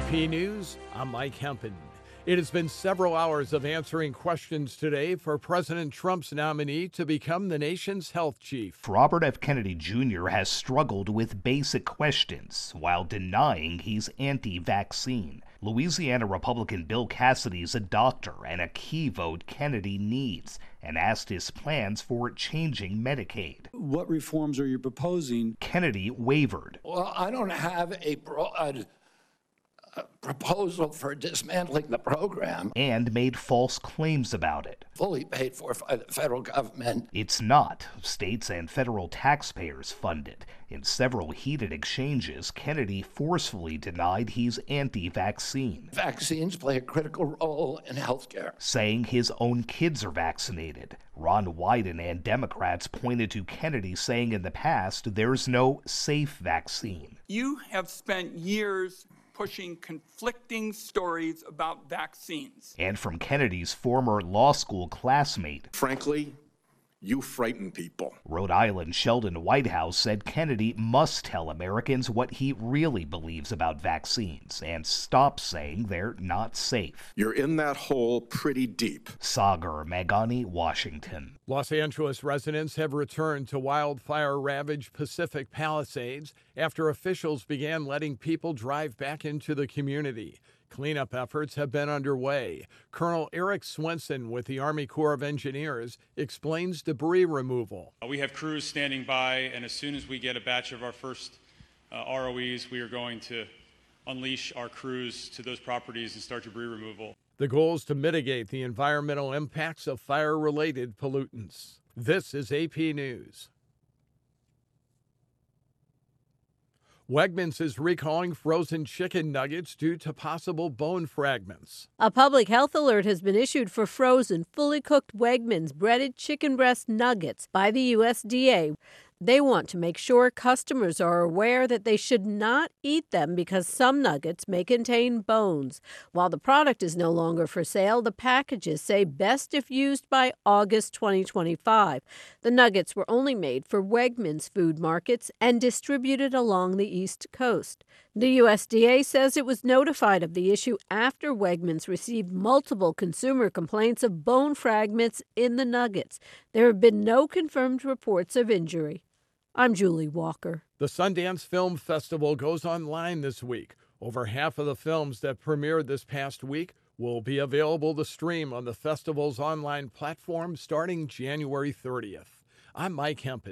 AP News, I'm Mike Hempen. It has been several hours of answering questions today for President Trump's nominee to become the nation's health chief. Robert F. Kennedy Jr. has struggled with basic questions while denying he's anti-vaccine. Louisiana Republican Bill Cassidy is a doctor and a key vote Kennedy needs, and asked his plans for changing Medicaid. What reforms are you proposing? Kennedy wavered. Well, I don't have a broad proposal for dismantling the program. And made false claims about it. Fully paid for by the federal government. It's not. States and federal taxpayers fund it. In several heated exchanges, Kennedy forcefully denied he's anti-vaccine. Vaccines play a critical role in healthcare. Saying his own kids are vaccinated. Ron Wyden and Democrats pointed to Kennedy saying in the past there's no safe vaccine. You have spent years pushing conflicting stories about vaccines. And from Kennedy's former law school classmate. Frankly, you frighten people. Rhode Island Sheldon Whitehouse said Kennedy must tell Americans what he really believes about vaccines and stop saying they're not safe. You're in that hole pretty deep. Sagar Meghani, Washington. Los Angeles residents have returned to wildfire-ravaged Pacific Palisades after officials began letting people drive back into the community. Cleanup efforts have been underway. Colonel Eric Swenson with the Army Corps of Engineers explains debris removal. We have crews standing by, and as soon as we get a batch of our first ROEs, we are going to unleash our crews to those properties and start debris removal. The goal is to mitigate the environmental impacts of fire-related pollutants. This is AP News. Wegmans is recalling frozen chicken nuggets due to possible bone fragments. A public health alert has been issued for frozen, fully cooked Wegmans breaded chicken breast nuggets by the USDA. They want to make sure customers are aware that they should not eat them because some nuggets may contain bones. While the product is no longer for sale, the packages say best if used by August 2025. The nuggets were only made for Wegmans food markets and distributed along the East Coast. The USDA says it was notified of the issue after Wegmans received multiple consumer complaints of bone fragments in the nuggets. There have been no confirmed reports of injury. I'm Julie Walker. The Sundance Film Festival goes online this week. Over half of the films that premiered this past week will be available to stream on the festival's online platform starting January 30th. I'm Mike Hempen.